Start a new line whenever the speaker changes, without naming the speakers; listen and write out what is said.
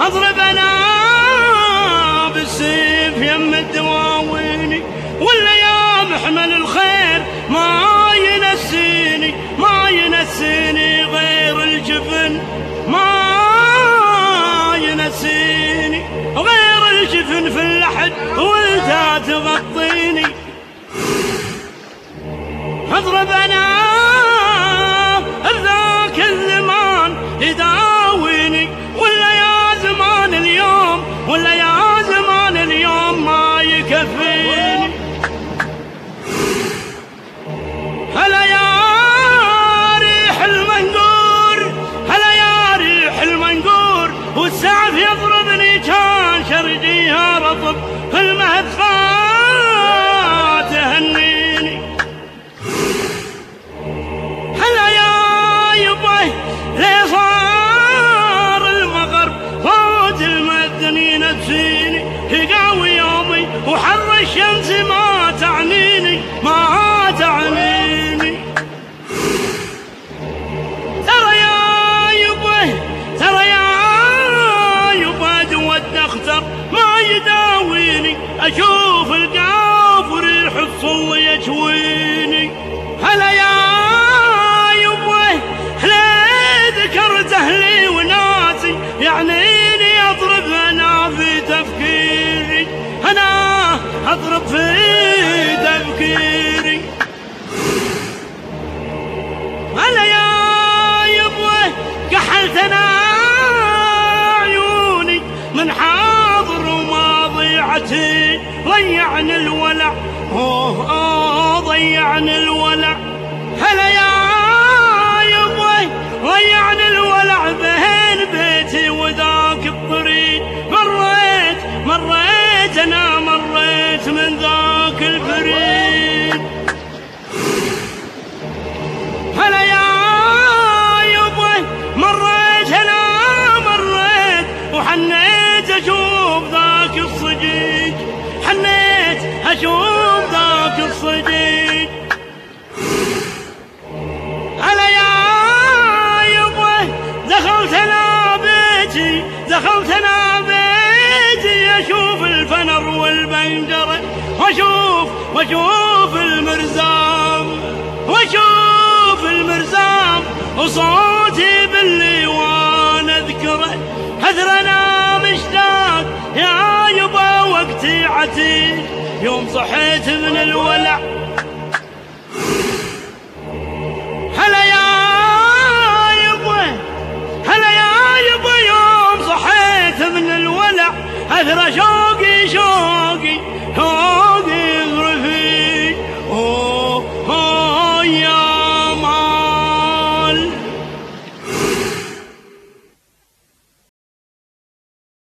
اضرب انا بالسيف يم الدواويني، ولا يا محمل الخير ما ينسيني، ما ينسيني غير الجفن، ما ينسيني غير الجفن في اللحد وانت تغطيني. اضرب انا ذاك الزمان يداويني، ولا يا زمان اليوم، ولا يا زمان اليوم ما يكفيني. هلا يا ريح المنقور، هلا يا ريح المنقور، والسعف يضربني كان شرجيها رطب، في المهفات تهنيني. هلا يا يبه ليه صار المغرب فوت المدنين تسيني، يقاوي يومي وحر الشمس ما تعنيني، ما تعنيني. ترى يا يبه، ترى يا يبه دود اختر ما يداويني، اشوف القاف وريح الصل يجويني. هلا يا يبه ليه ذكرت اهلي وناسي، يعنيني اضرب انا في تفكيري، انا اضرب في تفكيري. هلا يا يبه كحلت انا عيوني من حاضر وماضيعتي، ضيعني الولع ضيعني الولع. هلا يا يبه ضيعني الولع بين بيتي وذاك الطريق، مريت مريت انا مريت من ذاك البريد. هلا يا يبه مريت انا مريت، وحنيت اشوف ذاك الصديق، حنيت اشوف ذاك الصديق. هلا يا يبه دخلت انا بيتي، دخلت انا بيتي اشوف الفنر والبنجره، واشوف المرزام، واشوف المرزام، وصوتي بالليوان اذكره. هذر انا مشتاق يا يبا وقتي عتيق، يوم صحيت من الولع. هلا يا يبا، هلا يا يبا يوم صحيت من الولع، اثر شوقي